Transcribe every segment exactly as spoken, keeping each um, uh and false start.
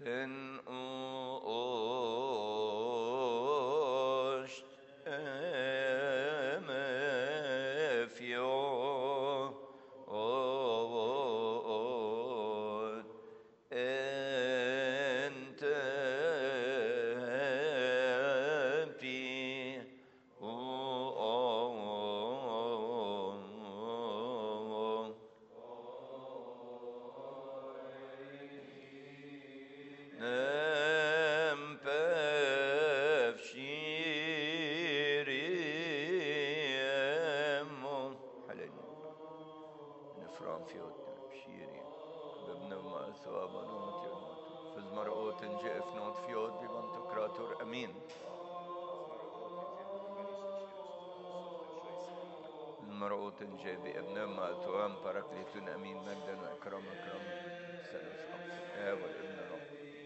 in ost emefio od ente pi المرء تنجي بابن ما توام باراكليتون امين مجدا واكرام اكرام ثالوث اقصى الاب والابن الروح.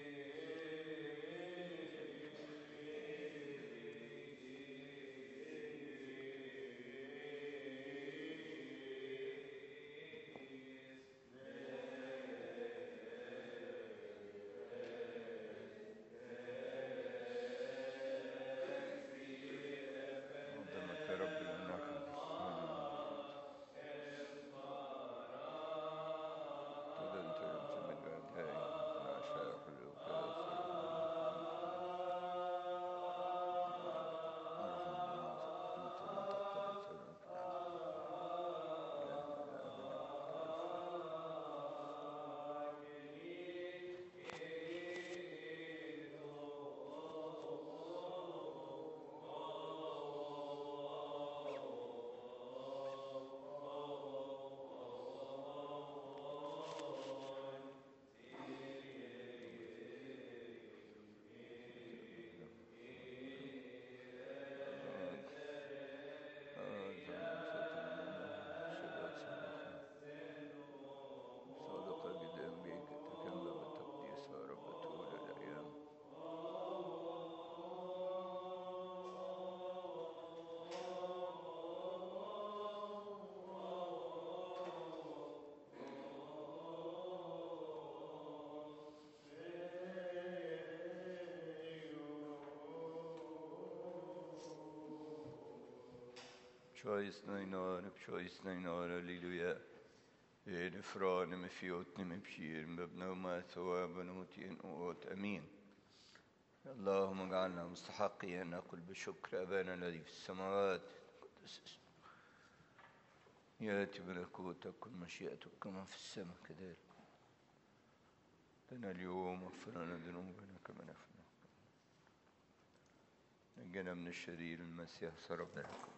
Choice nine choice nine hallelujah. نفران مفيوت نمبشير مبنوما ثواب نمتين أوت أمين. اللهم اجعلنا مستحقين أن نقول بشكر أبانا الذي في السماوات يأتي ملكوتك كل مشيئتك كما في السماء كذلك. لنا اليوم اغفر لنا ذنوبنا كما نغفر. نجنا من الشرير المسيح صرفنا لكم.